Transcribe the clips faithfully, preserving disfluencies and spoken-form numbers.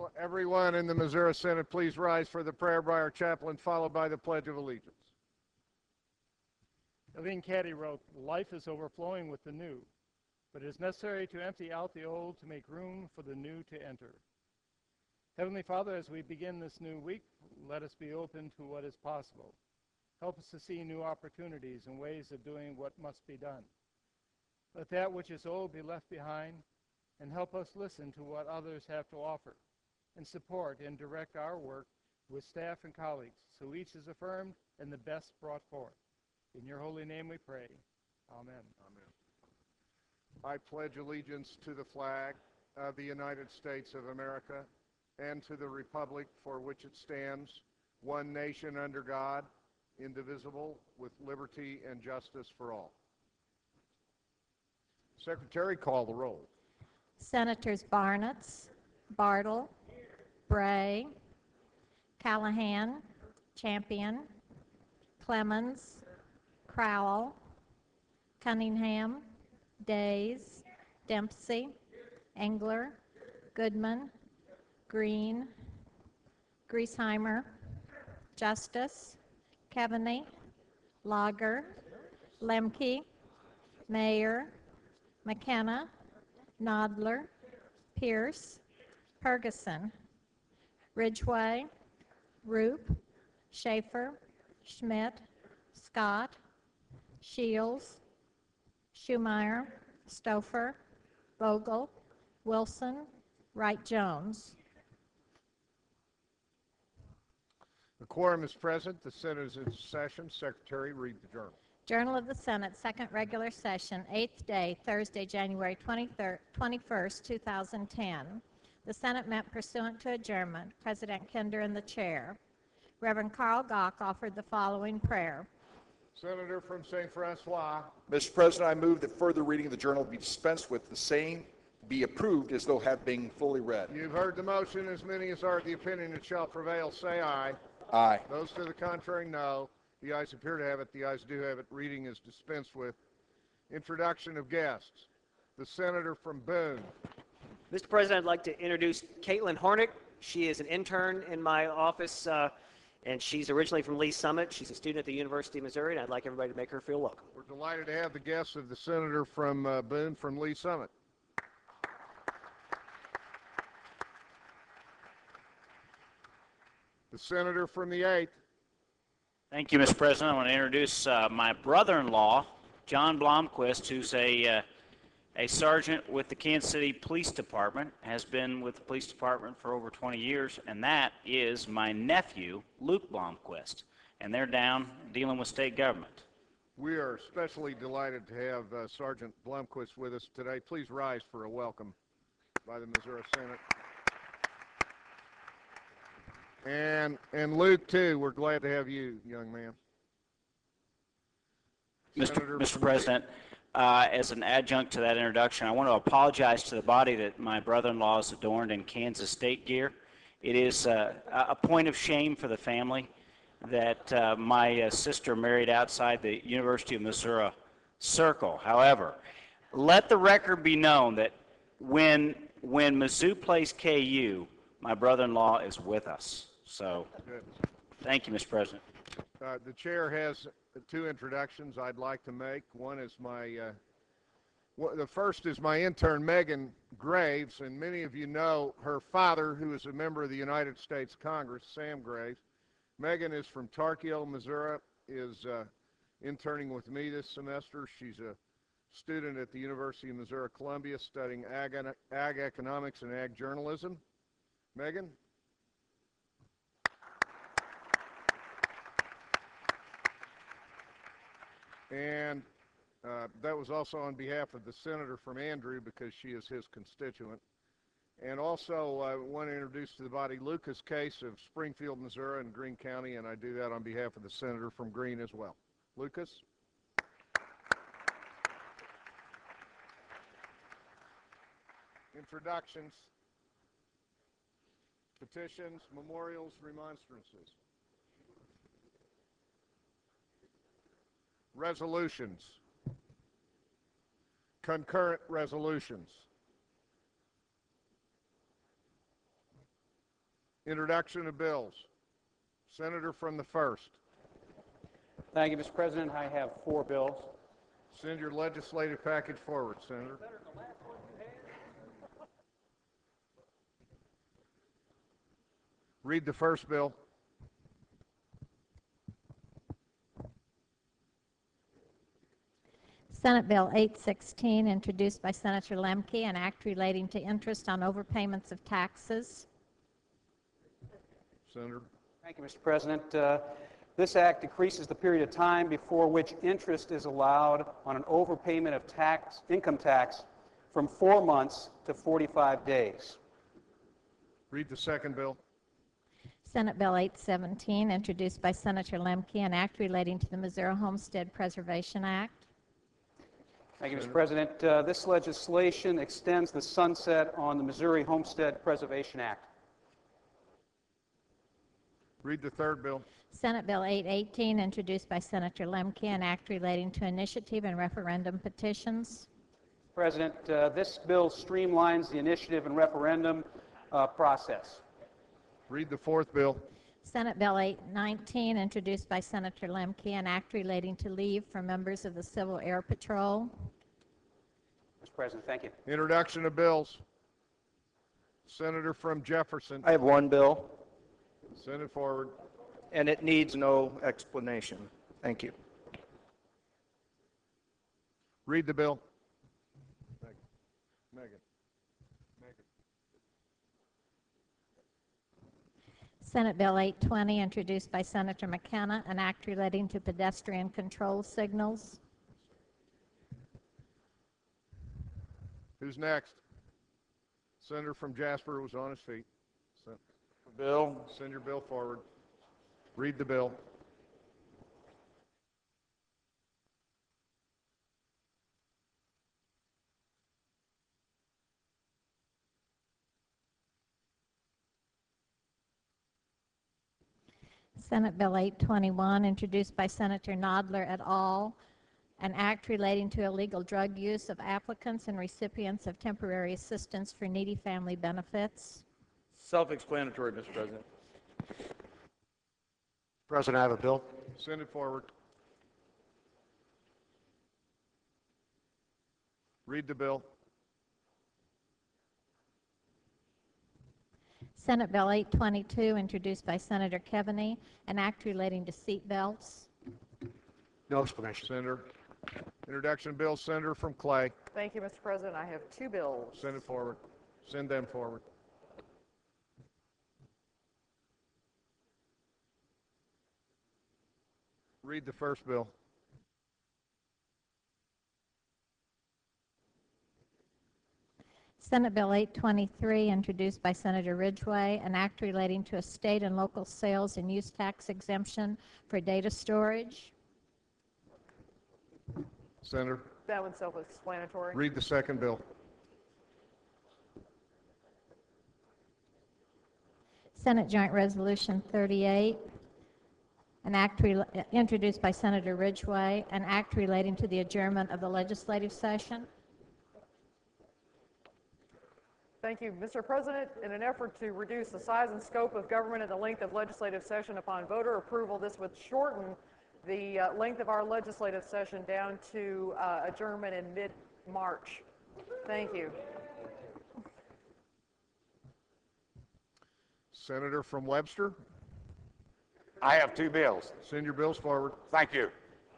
Everyone in the Missouri Senate, please rise for the prayer by our chaplain, followed by the Pledge of Allegiance. Eileen Caddy wrote, "Life is overflowing with the new, but it is necessary to empty out the old to make room for the new to enter." Heavenly Father, as we begin this new week, let us be open to what is possible. Help us to see new opportunities and ways of doing what must be done. Let that which is old be left behind, and help us listen to what others have to offer, and support and direct our work with staff and colleagues, so each is affirmed and the best brought forth. In your holy name we pray. Amen. Amen. I pledge allegiance to the flag of the United States of America and to the republic for which it stands, one nation under God, indivisible, with liberty and justice for all. Secretary, call the roll. Senators Barnett, Bartle, Bray, Callahan, Champion, Clemens, Crowell, Cunningham, Days, Dempsey, Engler, Goodman, Green, Griesheimer, Justice, Keaveney, Lager, Lemke, Mayer, McKenna, Nodler, Pierce, Ferguson, Ridgway, Roop, Schaefer, Schmidt, Scott, Shields, Schumeyer, Stouffer, Vogel, Wilson, Wright-Jones. The quorum is present. The Senate is in session. Secretary, read the journal. Journal of the Senate, second regular session, eighth day, Thursday, January twenty-third, twenty-first, two thousand ten. The Senate met pursuant to adjournment. President Kinder in the chair. Reverend Carl Gach offered the following prayer. Senator from Saint Francois. Mister President, I move that further reading of the journal be dispensed with, the same be approved as though have been fully read. You've heard the motion. As many as are of the opinion it shall prevail, say aye. Aye. Those to the contrary, no. The ayes appear to have it. The ayes do have it. Reading is dispensed with. Introduction of guests. The senator from Boone. Mister President, I'd like to introduce Caitlin Hornick. She is an intern in my office, uh, and she's originally from Lee Summit. She's a student at the University of Missouri, and I'd like everybody to make her feel welcome. We're delighted to have the guests of the senator from uh, Boone from Lee Summit. The senator from the eighth. Thank you, Mister President. I want to introduce uh, my brother-in-law, John Blomquist, who's a, uh, a sergeant with the Kansas City Police Department, has been with the police department for over twenty years, and that is my nephew, Luke Blomquist, and they're down dealing with state government. We are especially delighted to have uh, Sergeant Blomquist with us today. Please rise for a welcome by the Missouri Senate. And and Luke, too, we're glad to have you, young man. Mister Mister President, uh, as an adjunct to that introduction, I want to apologize to the body that my brother-in-law is adorned in Kansas State gear. It is uh, a point of shame for the family that uh, my uh, sister married outside the University of Missouri circle. However, let the record be known that when, when Mizzou plays K U, my brother-in-law is with us. So, Good. Thank you, Mister President. Uh, the chair has two introductions I'd like to make. One is my, uh, well, the first is my intern, Megan Graves, and many of you know her father, who is a member of the United States Congress, Sam Graves. Megan is from Tarkio, Missouri, is uh, interning with me this semester. She's a student at the University of Missouri Columbia studying ag, ag economics and ag journalism. Megan? And uh, that was also on behalf of the senator from Andrew, because she is his constituent. And also I uh, want to introduce to the body Lucas Case of Springfield, Missouri and Greene County, and I do that on behalf of the senator from Greene as well. Lucas? Introductions, petitions, memorials, remonstrances. Resolutions. Concurrent resolutions. Introduction of bills. Senator from the first. Thank you, Mister President. I have four bills. Send your legislative package forward, Senator. Read the first bill. Senate Bill eight sixteen, introduced by Senator Lemke, an act relating to interest on overpayments of taxes. Senator. Thank you, Mister President. Uh, this act decreases the period of time before which interest is allowed on an overpayment of tax, income tax from four months to forty-five days. Read the second bill. Senate Bill eight seventeen, introduced by Senator Lemke, an act relating to the Missouri Homestead Preservation Act. Thank you, Mister President. Uh, this legislation extends the sunset on the Missouri Homestead Preservation Act. Read the third bill. Senate Bill eight eighteen, introduced by Senator Lemke, an act relating to initiative and referendum petitions. President, uh, this bill streamlines the initiative and referendum uh, process. Read the fourth bill. Senate Bill eight nineteen, introduced by Senator Lemke, an act relating to leave for members of the Civil Air Patrol. Mister President, thank you. Introduction of bills. Senator from Jefferson. I have one bill, Send it forward. and it needs no explanation. Thank you. Read the bill. Megan. Megan. Megan. Senate Bill eight twenty, introduced by Senator McKenna, an act relating to pedestrian control signals. Who's next? Senator from Jasper was on his feet. Sen- Bill, Send your bill forward. Read the bill. Senate Bill eight twenty-one, introduced by Senator Nodler et al., an act relating to illegal drug use of applicants and recipients of temporary assistance for needy family benefits. self-explanatory, Mister President. President, I have a bill. Send it forward. Read the bill. Senate Bill eight twenty-two, introduced by Senator Keaveney, an act relating to seat belts. No explanation. Senator. Introduction bill. Senator from Clay. Thank you, Mister President. I have two bills. Send it forward. Send them forward. Read the first bill. Senate Bill eight twenty-three, introduced by Senator Ridgway, an act relating to a state and local sales and use tax exemption for data storage. Senator. That one's self-explanatory. Read the second bill. Senate Joint Resolution thirty-eight, an act rel- introduced by Senator Ridgway, an act relating to the adjournment of the legislative session. Thank you, Mister President. In an effort to reduce the size and scope of government and the length of legislative session upon voter approval, this would shorten the uh, length of our legislative session down to uh, adjournment in mid-March. Thank you. Senator from Webster. I have two bills. Send your bills forward. Thank you.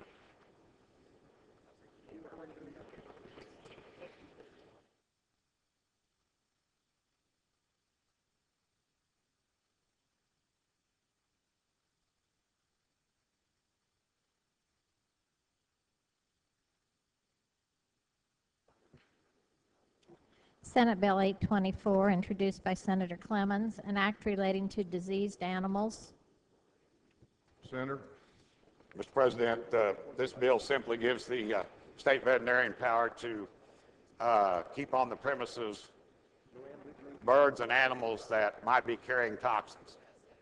Senate Bill eight twenty-four, introduced by Senator Clemens, an act relating to diseased animals. Senator. Mister President, uh, this bill simply gives the uh, state veterinarian power to uh, keep on the premises birds and animals that might be carrying toxins.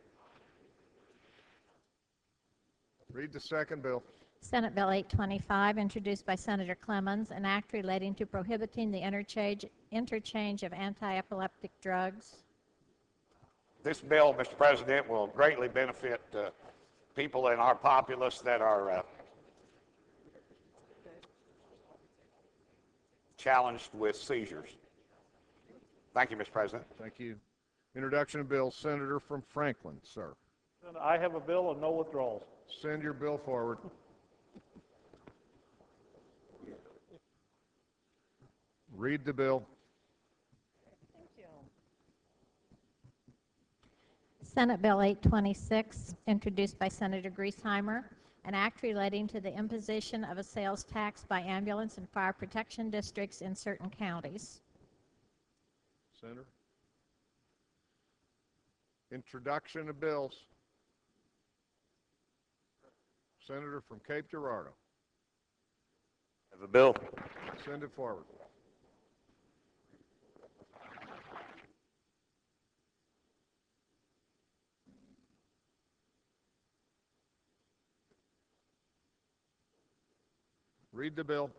Read the second bill. Senate Bill eight twenty-five, introduced by Senator Clemens, an act relating to prohibiting the interchange, interchange of anti-epileptic drugs. this bill, Mister President, will greatly benefit uh, people in our populace that are uh, challenged with seizures. Thank you, Mister President. Thank you. Introduction of bill, Senator from Franklin, sir. I have a bill and no withdrawals. Send your bill forward. Read the bill. Senate Bill eight twenty-six, introduced by Senator Griesheimer, an act relating to the imposition of a sales tax by ambulance and fire protection districts in certain counties. Senator. Introduction of bills. Senator from Cape Girardeau. Have a bill. Send it forward. Read the bill.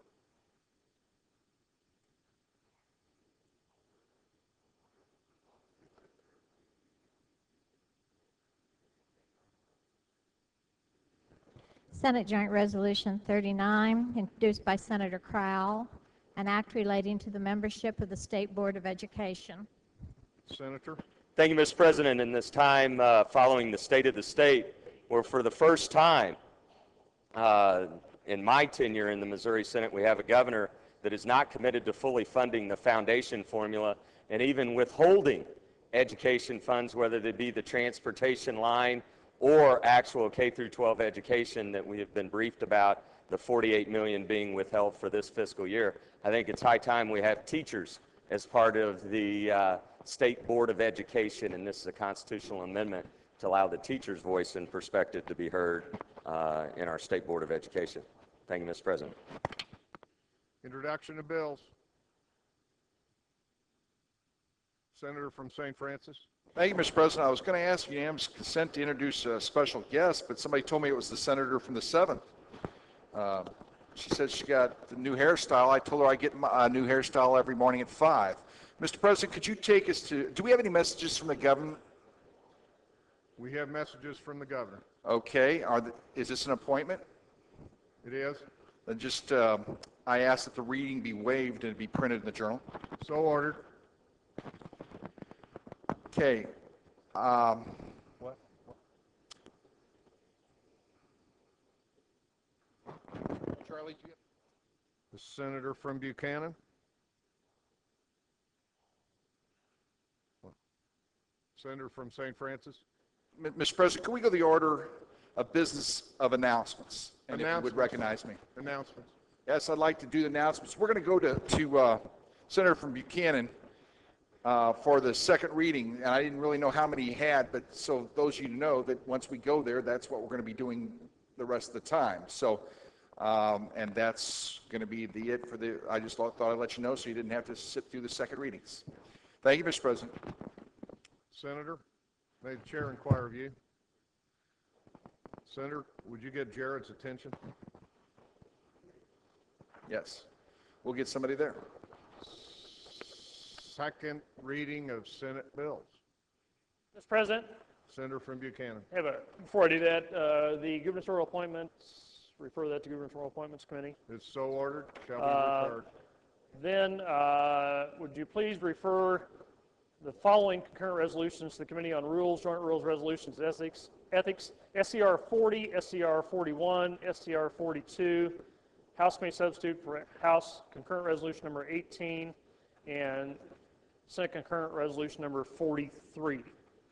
Senate Joint Resolution thirty-nine, introduced by Senator Crowell, an act relating to the membership of the State Board of Education. Senator. Thank you, Mister President. In this time uh, following the State of the State, where for the first time uh, in my tenure in the Missouri Senate, we have a governor that is not committed to fully funding the foundation formula and even withholding education funds, whether they be the transportation line or actual K through twelve education that we have been briefed about, the forty-eight million dollars being withheld for this fiscal year. I think it's high time we have teachers as part of the uh, State Board of Education, and this is a constitutional amendment to allow the teacher's voice and perspective to be heard uh, in our State Board of Education. Thank you, Mister President. Introduction of bills. Senator from Saint Francis. Thank you, Mister President. I was going to ask unanimous consent to introduce a special guest, but somebody told me it was the senator from the seventh. Uh, she said she got the new hairstyle. I told her I get my, a new hairstyle every morning at five. Mister President, could you take us to, do we have any messages from the government? We have messages from the governor. Okay. Are the, is this an appointment? It is. Then just, um, I ask that the reading be waived and be printed in the journal. So ordered. Okay. Um, what? Charlie, do you the senator from Buchanan. What? Senator from Saint Francis. Mister President, can we go to the order of business of announcements? And if you would recognize me. Announcements. Yes, I'd like to do the announcements. We're going to go to, to uh, Senator from Buchanan uh, for the second reading, and I didn't really know how many he had, but so those of you know that once we go there, that's what we're going to be doing the rest of the time. So, um, and that's going to be the it for the, I just thought, thought I'd let you know so you didn't have to sit through the second readings. Thank you, Mister President. Senator, may the chair inquire of you. Senator, would you get Jared's attention? Yes. We'll get somebody there. Second reading of Senate bills. Mister President, Senator from Buchanan. I have a, before I do that, uh, the gubernatorial appointments, refer that to Gubernatorial Appointments Committee. It's so ordered. Shall be Uh, referred. Then, uh, would you please refer the following concurrent resolutions to the Committee on Rules, Joint Rules, Resolutions, Ethics, Ethics, S C R forty, S C R forty-one, S C R forty-two, House may substitute for House concurrent resolution number eighteen, and Senate concurrent resolution number forty-three.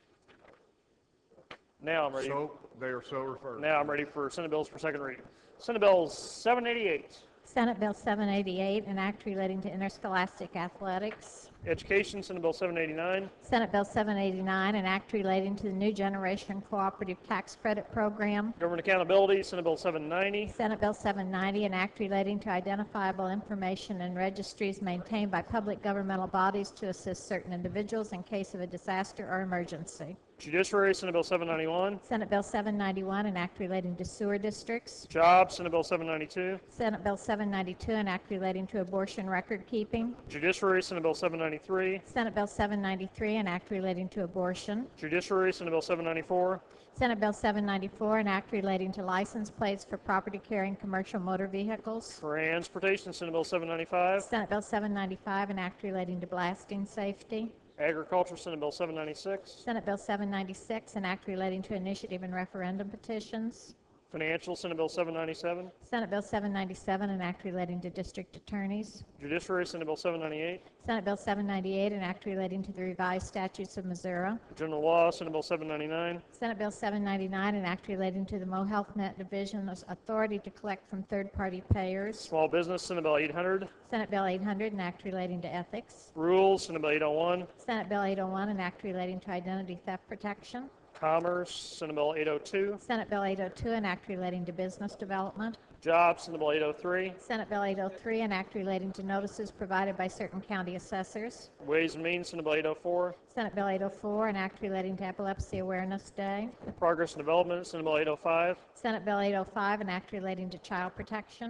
Now I'm ready. So, they are so referred. Now I'm ready for Senate bills for second reading. Senate Bill seven eighty-eight. Senate Bill seven eighty-eight, an act relating to interscholastic athletics. Education, Senate Bill seven eighty-nine. Senate Bill seven eighty-nine, an act relating to the New Generation Cooperative Tax Credit Program. Government Accountability, Senate Bill seven ninety. Senate Bill seven ninety, an act relating to identifiable information and registries maintained by public governmental bodies to assist certain individuals in case of a disaster or emergency. Judiciary, Senate Bill seven ninety-one. Senate Bill seven ninety-one, an act relating to sewer districts. Jobs, Senate Bill seven ninety-two. Senate Bill seven ninety-two, an act relating to abortion record keeping. Judiciary, Senate Bill seven ninety-three. Senate Bill seven ninety-three, an act relating to abortion. Judiciary, Senate Bill seven ninety-four. Senate Bill seven ninety-four, an act relating to license plates for property carrying commercial motor vehicles. Transportation, Senate Bill seven ninety-five. Senate Bill seven ninety-five, an act relating to blasting safety. Agriculture, Senate Bill seven ninety-six. Senate Bill seven ninety-six, an act relating to initiative and referendum petitions. Financial, Senate Bill seven ninety-seven. Senate Bill seven ninety-seven, an act relating to district attorneys. Judiciary, Senate Bill seven ninety-eight. Senate Bill seven ninety-eight, an act relating to the revised statutes of Missouri. General Law, Senate Bill seven ninety-nine. Senate Bill seven ninety-nine, an act relating to the Mo Health Net Division's authority to collect from third-party payers. Small Business, Senate Bill eight hundred. Senate Bill eight hundred, an act relating to ethics. Rules, Senate Bill eight oh one. Senate Bill eight oh one, an act relating to identity theft protection. Commerce, Senate Bill eight oh two. Senate Bill eight oh two, an act relating to business development. Jobs, Senate Bill eight oh three. Senate Bill eight oh three, an act relating to notices provided by certain county assessors. Ways and Means, Senate Bill eight oh four. Senate Bill eight oh four, an act relating to Epilepsy Awareness Day. Progress and Development, Senate Bill eight oh five. Senate Bill eight oh five, an act relating to child protection.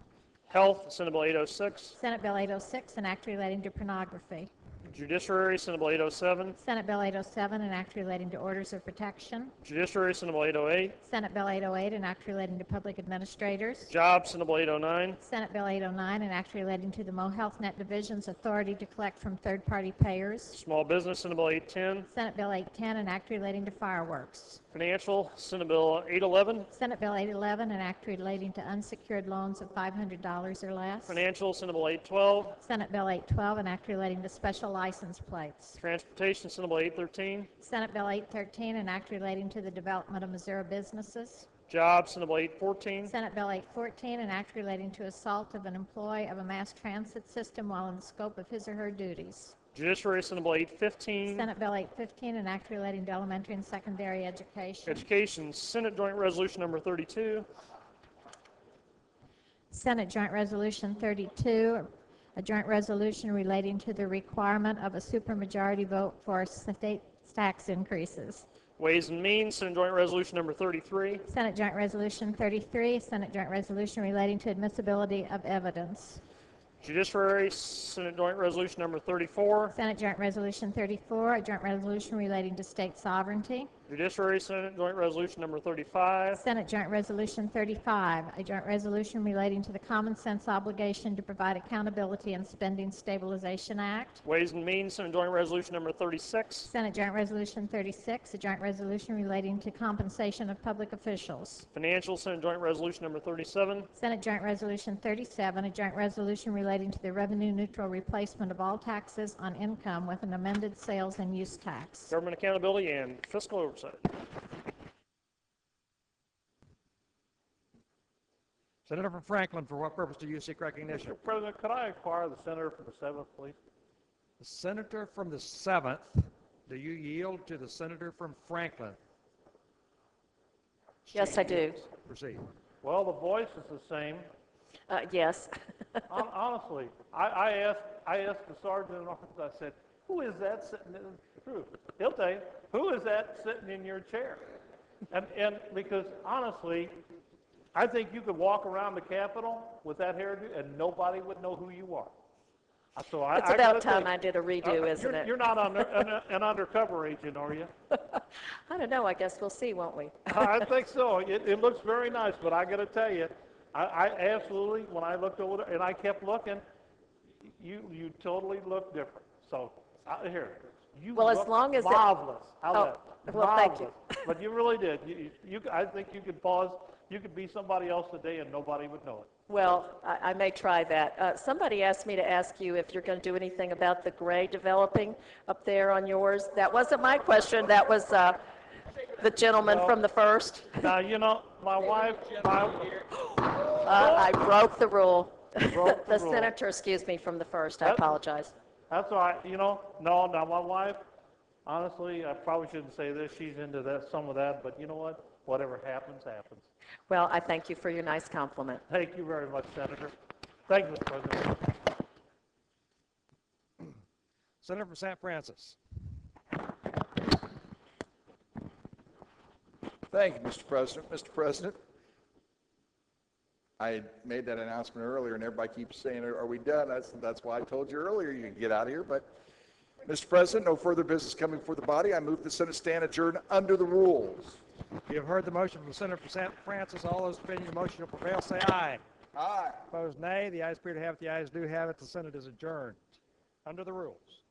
Health, Senate Bill eight oh six. Senate Bill eight oh six, an act relating to pornography. Judiciary, Senate Bill eight oh seven. Senate Bill eight oh seven, an act relating to orders of protection. Judiciary, Senate Bill eight oh eight. Senate Bill eight oh eight, an act relating to public administrators. Jobs, Senate Bill eight oh nine. Senate Bill eight oh nine, an act relating to the Mo Health Net Division's authority to collect from third-party payers. Small Business, Senate Bill eight ten. Senate Bill eight ten, an act relating to fireworks. Financial, Senate Bill eight eleven. Senate Bill eight eleven, an act relating to unsecured loans of five hundred dollars or less. Financial, Senate Bill eight twelve. Senate Bill eight twelve, an act relating to special license plates. Transportation, Senate Bill eight thirteen. Senate Bill eight thirteen, an act relating to the development of Missouri businesses. Jobs, Senate Bill eight fourteen. Senate Bill eight fourteen, an act relating to assault of an employee of a mass transit system while in the scope of his or her duties. Judiciary, Senate Bill eight fifteen. Senate Bill eight fifteen, an act relating to elementary and secondary education. Education, Senate Joint Resolution Number thirty-two. Senate Joint Resolution thirty-two, a joint resolution relating to the requirement of a supermajority vote for state tax increases. Ways and Means, Senate Joint Resolution Number thirty-three. Senate Joint Resolution thirty-three, Senate Joint Resolution relating to admissibility of evidence. Judiciary, Senate Joint Resolution Number thirty-four. Senate Joint Resolution thirty-four, a joint resolution relating to state sovereignty. Judiciary, Senate Joint Resolution Number thirty-five. Senate Joint Resolution thirty-five, a joint resolution relating to the common sense obligation to provide accountability and Spending Stabilization Act. Ways and Means, Senate Joint Resolution Number thirty-six. Senate Joint Resolution thirty-six, a joint resolution relating to compensation of public officials. Financial, Senate Joint Resolution Number thirty-seven. Senate Joint Resolution thirty-seven, a joint resolution relating to the revenue neutral replacement of all taxes on income with an amended sales and use tax. Government accountability and fiscal oversight. Senator from Franklin, for what purpose do you seek recognition? Mister President, could I acquire the senator from the seventh, please? The senator from the seventh, do you yield to the senator from Franklin? Yes, I do. Proceed. Well, the voice is the same. Uh, yes. Hon- Honestly, I, I asked I asked the sergeant in office, I said, who is that sitting in the truth? He'll tell you, who is that sitting in your chair? And, and because honestly, I think you could walk around the Capitol with that hairdo and nobody would know who you are. So I, It's I about gotta time think, I did a redo, uh, isn't you're, it? You're not under, an, an undercover agent, are you? I don't know. I guess we'll see, won't we? I think so. It, it looks very nice, but I got to tell you, I, I absolutely, when I looked over there, and I kept looking, you you totally look different. So, uh, here, you Well, as look long as it- marvelous. How's Oh, that? well, thank Marvelous. But you really did. You, you, you, I think you could pause. You could be somebody else today, and nobody would know it. Well, I, I may try that. Uh, somebody asked me to ask you if you're going to do anything about the gray developing up there on yours. That wasn't my question. That was uh, the gentleman Well, from the first. Now, you know, my wife, my, Uh, I broke the rule. Broke the the rule. senator, excuse me, from the first. I That- apologize. That's all right. You know, no, now my wife, honestly, I probably shouldn't say this. She's into that, some of that, but you know what? Whatever happens, happens. Well, I thank you for your nice compliment. Thank you very much, Senator. Thank you, Mister President. Senator from Saint Francis. Thank you, Mister President. Mister President, I made that announcement earlier, and everybody keeps saying, are we done? That's, that's why I told you earlier you can get out of here. But, Mister President, no further business coming before the body. I move the Senate stand adjourned under the rules. You have heard the motion from Senator from Saint Francis. All those in favor of the motion will prevail, say aye. Aye. Opposed, nay. The ayes appear to have it. The ayes do have it. The Senate is adjourned under the rules.